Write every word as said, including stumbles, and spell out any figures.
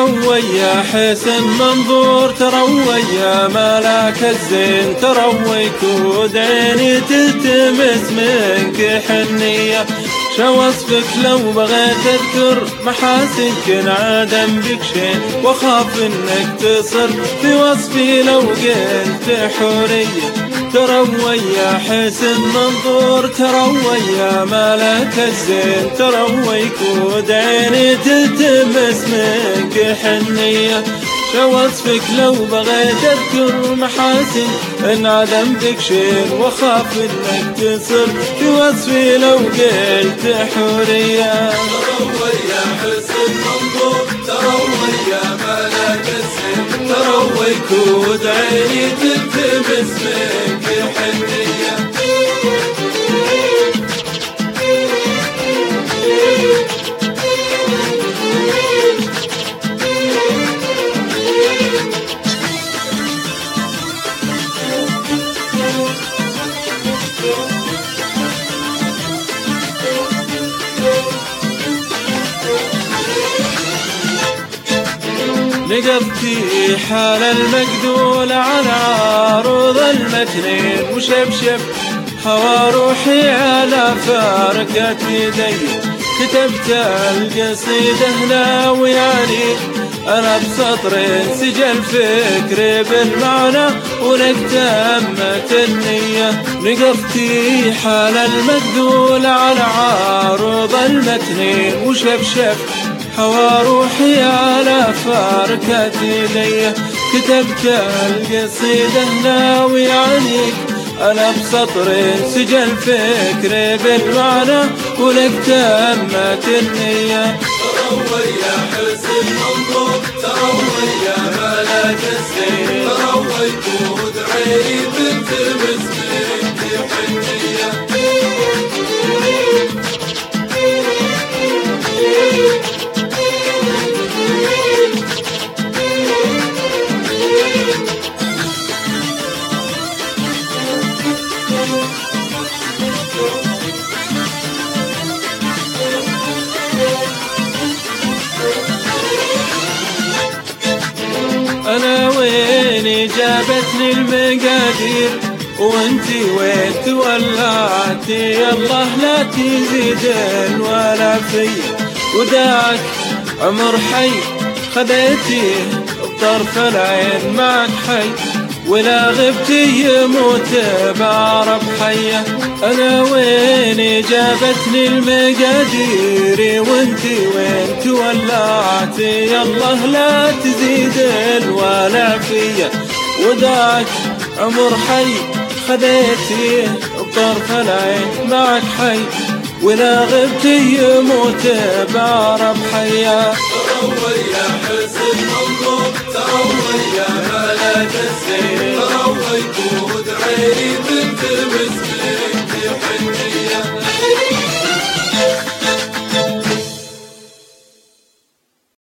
تروى يا حسن منظور، تروى يا ملاك الزين، تروى كود عيني تلتمس منك حنية. شو وصفك لو بغيت اذكر محاسنك عدم بك شيء، واخاف انك تصر في وصفي لو قلت حورية. تروى يا حسن منظور، تروى يا ملاك الزين، تروى كود عيني تلتمس منك حنية. شو وصفك لو بغيت اذكر محاسن انعدم بك شيء، واخاف انك تصر في وصفي لو قلت حورية. تروى يا حسن منظور، تروى يا ملاك الزين، تروى كود عيني تلتمس منك حنية. نقفتي حال المقدول على عروض المتنين، وشبشب هوى روحي على فارقة يدي. كتبت القصيدة ناوي يعني أنا بسطرين سجل فكري بالمعنى ونكتمت النية. نقفتي حال المقدول على عروض المتنين، وشبشب هوى روحي على فارقة يدي. كتبت القصيدة ناوي عنيك أنا بسطرين سجل فكري بالمعنى ولك تمت النية. تروى يا حسن منظور، تروى يا ملاك الزين، تروى كود عيني تلتمس منك حنية. أنا ويني جابتني المقادير، وانتي وين تولعتي، الله لا تزيد ولا في. وداك عمر حي خذيتيه بطرف العين معك حي، ولا غبتي يموت بعرب حية. أنا ويني جابتني المقادير، وانتي وين تولعتي، الله لا تزيد الولع فيا. وداك عمر حي خذيتيه بطرف العين معك حي، ولا غبتي يموت بعرب حيا. تروى يا حسن منظور، تروى يا ملاك الزين، تروى كود عيني